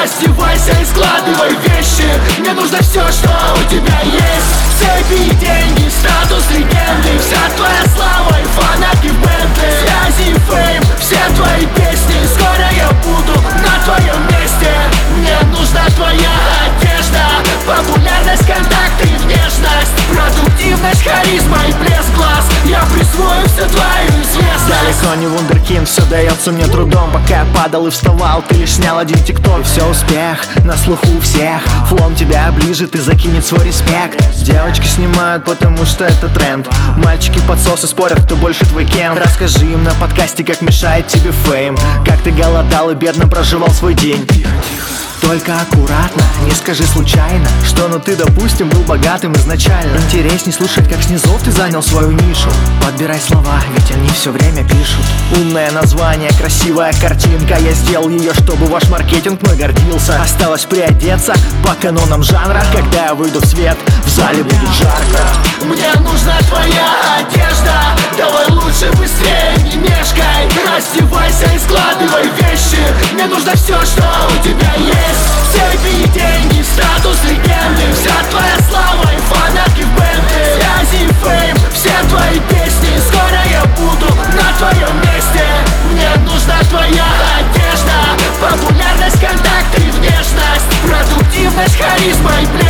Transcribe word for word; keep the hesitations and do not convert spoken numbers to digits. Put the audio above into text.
Раздевайся и складывай вещи. Мне нужно все, что у тебя есть. Цепи, деньги, статус легенды. Вся твоя слава и фанатки в бенды. Связи, фейм, все твои песни. Скоро я буду на твоем месте. Мне нужна твоя одежда, популярность, контакты и внешность, продуктивность, харизма и блеск глаз. Я присвою всю твою известность. Далеко не вундеркинд, все дается мне трудом. Пока я падал и вставал, ты лишь снял один тикток. И все успех, на слуху у всех. Флом тебя оближет и закинет свой респект. Девочки снимают, потому что это тренд. Мальчики подсосы спорят, кто больше твой Кен. Расскажи им на подкасте, как мешает тебе фейм. Как ты голодал и бедно проживал свой день. Только аккуратно, не скажи случайно, что ну ты, допустим, был богатым изначально. Интересней слушать, как снизу ты занял свою нишу. Подбирай слова, ведь они все время пишут. Умное название, красивая картинка. Я сделал ее, чтобы ваш маркетинг мной гордился. Осталось приодеться по канонам жанра. Когда я выйду в свет, в зале будет жарко. Мне нужна твоя одежда. Давай лучше, быстрее, не мешкай. Раздевайся и складывай вещи. Мне нужно все, что у тебя есть. Цепи, деньги, статус легенды. Вся твоя слава и фанатки в бенды. Связи, фейм, все твои песни. Скоро я буду на твоем месте. Мне нужна твоя одежда, популярность, контакты и внешность, продуктивность, харизма и блеск.